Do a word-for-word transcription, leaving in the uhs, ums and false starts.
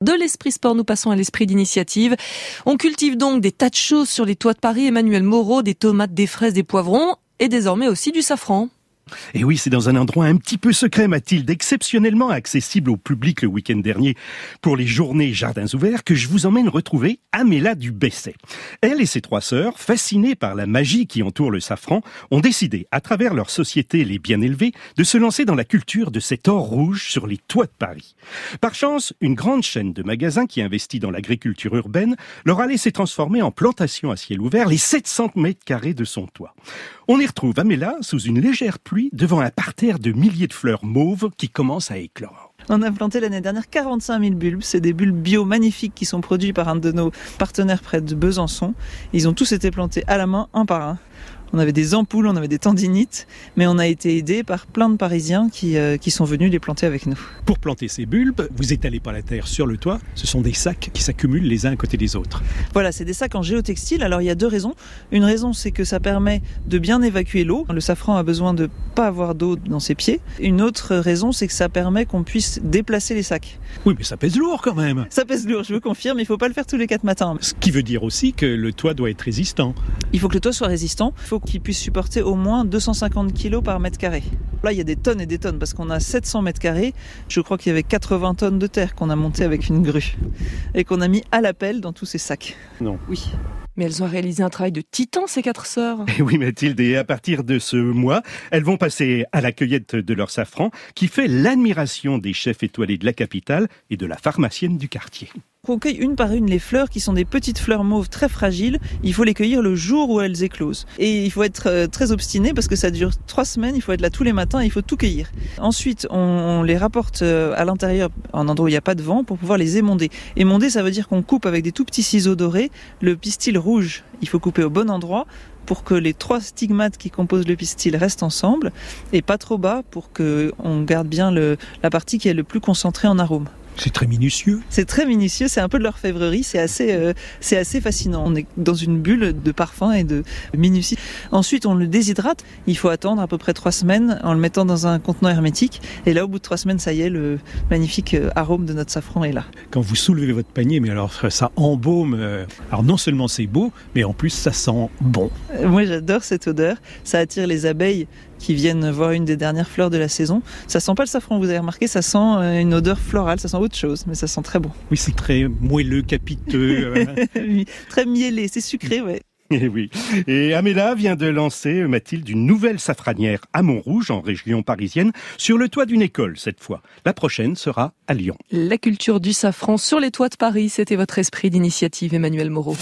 De l'esprit sport, nous passons à l'esprit d'initiative. On cultive donc des tas de choses sur les toits de Paris. Emmanuel Moreau, des tomates, des fraises, des poivrons et désormais aussi du safran. Et oui, c'est dans un endroit un petit peu secret, Mathilde, exceptionnellement accessible au public le week-end dernier pour les journées Jardins ouverts, que je vous emmène retrouver Améla du Besset. Elle et ses trois sœurs, fascinées par la magie qui entoure le safran, ont décidé, à travers leur société Les Bien Élevés, de se lancer dans la culture de cet or rouge sur les toits de Paris. Par chance, une grande chaîne de magasins qui investit dans l'agriculture urbaine leur a laissé transformer en plantation à ciel ouvert les sept cents mètres carrés de son toit. On y retrouve Améla sous une légère pluie devant un parterre de milliers de fleurs mauves qui commencent à éclore. On a planté l'année dernière quarante-cinq mille bulbes. C'est des bulbes bio magnifiques qui sont produits par un de nos partenaires près de Besançon. Ils ont tous été plantés à la main, un par un. On avait des ampoules, on avait des tendinites, mais on a été aidés par plein de Parisiens qui, euh, qui sont venus les planter avec nous. Pour planter ces bulbes, vous étalez pas la terre sur le toit, ce sont des sacs qui s'accumulent les uns à côté des autres. Voilà, c'est des sacs en géotextile. Alors il y a deux raisons. Une raison, c'est que ça permet de bien évacuer l'eau. Le safran a besoin de pas avoir d'eau dans ses pieds. Une autre raison, c'est que ça permet qu'on puisse déplacer les sacs. Oui, mais ça pèse lourd quand même. Ça pèse lourd, je vous confirme, il faut pas le faire tous les quatre matins. Ce qui veut dire aussi que le toit doit être résistant. Il faut que le toit soit résistant, il faut qu'il puisse supporter au moins deux cent cinquante kilos par mètre carré. Là, il y a des tonnes et des tonnes parce qu'on a sept cents mètres carrés. Je crois qu'il y avait quatre-vingts tonnes de terre qu'on a montées avec une grue et qu'on a mis à la pelle dans tous ces sacs. Non. Oui. Mais elles ont réalisé un travail de titan, ces quatre sœurs. Et oui, Mathilde, et à partir de ce mois, elles vont passer à la cueillette de leur safran qui fait l'admiration des chefs étoilés de la capitale et de la pharmacienne du quartier. On cueille une par une les fleurs qui sont des petites fleurs mauves très fragiles. Il faut les cueillir le jour où elles éclosent. Et il faut être très obstiné parce que ça dure trois semaines. Il faut être là tous les matins et il faut tout cueillir. Ensuite, on, on les rapporte à l'intérieur, en endroit où il n'y a pas de vent, pour pouvoir les émonder. Émonder, ça veut dire qu'on coupe avec des tout petits ciseaux dorés le pistil rouge. Il faut couper au bon endroit pour que les trois stigmates qui composent le pistil restent ensemble et pas trop bas pour qu'on garde bien le, la partie qui est le plus concentrée en arôme. C'est très minutieux. C'est très minutieux, c'est un peu de l'orfèvrerie, c'est assez, euh, c'est assez fascinant. On est dans une bulle de parfum et de minutie. Ensuite, on le déshydrate. Il faut attendre à peu près trois semaines en le mettant dans un contenant hermétique. Et là, au bout de trois semaines, ça y est, le magnifique arôme de notre safran est là. Quand vous soulevez votre panier, mais alors ça embaume. Euh, alors non seulement c'est beau, mais en plus ça sent bon. Euh, moi, j'adore cette odeur. Ça attire les abeilles qui viennent voir une des dernières fleurs de la saison. Ça sent pas le safran, vous avez remarqué, ça sent une odeur florale, ça sent autre chose, mais ça sent très bon. Oui, c'est très moelleux, capiteux. Euh... oui, très miellé, c'est sucré, ouais. Et oui. Et Améla vient de lancer, Mathilde, une nouvelle safranière à Montrouge, en région parisienne, sur le toit d'une école cette fois. La prochaine sera à Lyon. La culture du safran sur les toits de Paris, c'était votre esprit d'initiative, Emmanuel Moreau.